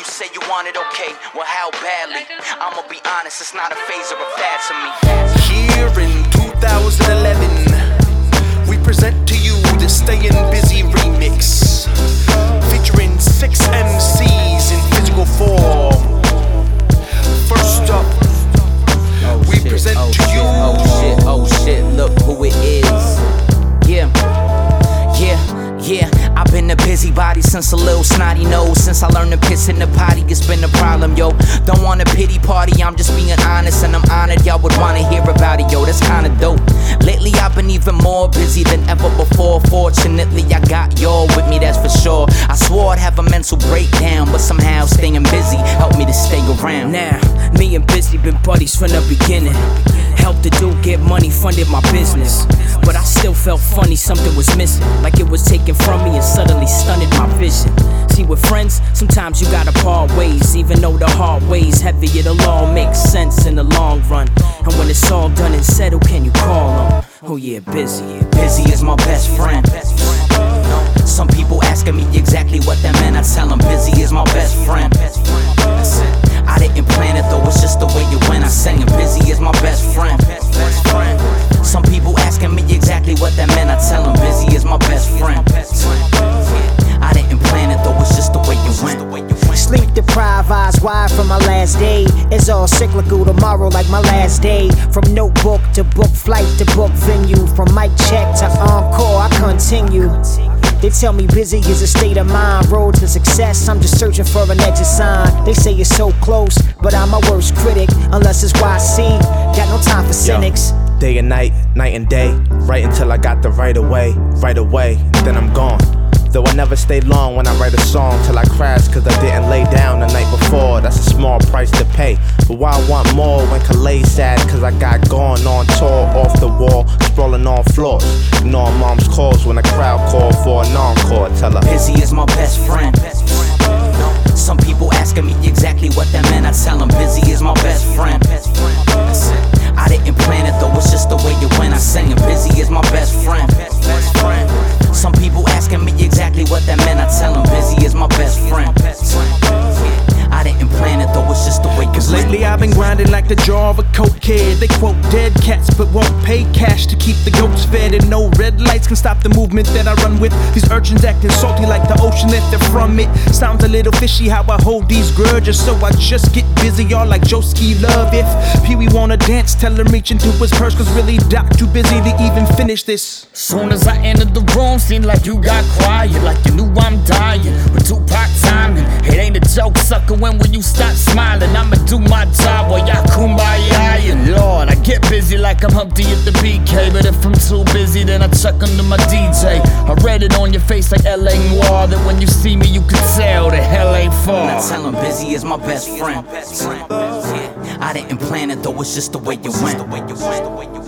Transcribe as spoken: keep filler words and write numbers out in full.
you say you want it, okay, well how badly? I'ma be honest, it's not a phase or a fad to me. Here in two thousand eleven, we present to you the Stayin' Busy remix, featuring six M Cs in physical form. First up, oh, we shit, present oh, to shit, you. Oh shit, oh shit, look who it is. Yeah, yeah, yeah. I've been a busybody since a little snotty nose. Since I learned to piss in the potty, it's been a problem, yo. Don't want a pity party, I'm just being honest, and I'm honored y'all would wanna hear about it, yo. That's kinda dope. Lately I've been even more busy than ever before. Fortunately I got y'all with me, that's for sure. I swore I'd have a mental breakdown, but somehow staying busy helped me to stay around. Now, me and Busy been buddies from the beginning. Helped the dude get money, funded my business. But I still felt funny, something was missing. Like it was taken from me and suddenly stunted my vision. See, with friends, sometimes you gotta part ways. Even though the hard way's heavy, it'll all make sense in the long run. And when it's all done and said, who can you call on? Oh yeah, Busy. Busy is my best friend. Some people asking me exactly what that meant. I tell them Busy is my best friend. I didn't plan it though, it's just the way it went. I sang it, Busy is my best friend. Some people asking me exactly what that meant. I tell them Busy is my best friend. I didn't plan it though, it's just the way it went. Sleep deprived, eyes wide from my last day. It's all cyclical, tomorrow like my last day. From notebook to book flight to book venue. From mic check to encore, I continue. They tell me busy is a state of mind. Road to success, I'm just searching for an exit sign. They say it's so close, but I'm my worst critic. Unless it's Y C, got no time for cynics. Yo, day and night, night and day. Right until I got the right away, right away, then I'm gone. Though I never stayed long when I write a song till I crash, cause I didn't lay down the night before. That's a small price to pay. But why I want more when Calais sad? Cause I got gone on tour, off the wall, sprawling on floors. Ignoring mom's calls when a crowd called for an encore. Tell her Busy is my best friend. Some people asking me exactly what that meant. I tell them Busy is my best friend. I didn't plan it though, it's just the way it went. I sang it, Busy is my best friend. Some people asking me exactly what that meant. I tell them Busy is my best friend. I didn't plan it though, it's just the way it went. Lately I've been grinding like the jaw of a cokehead. They quote dead cats but won't pay cash to keep the goats fed. And no red lights can stop the movement that I run with. These urchins acting salty like the ocean that they're from it. Sounds a little fishy how I hold these grudges, so I just get busy, y'all, like Joeski Love. If Pee-wee wanna dance, tell him reach into his purse, cause really Doc too busy to even finish this. Soon as I entered the room, seemed like you got quiet, like you knew I'm dying. With Tupac timing, it ain't a joke, sucker. When will you stop smiling? I'ma do my job while y'all kumbaya. And Lord, I get busy like I'm Humpty at the B K. But if I'm too busy, then I check under my D J. I read it on your face like L A Noir, that when you see me, you can tell the hell ain't far. I tell him Busy is my best friend. I didn't plan it though, it's just the way it went.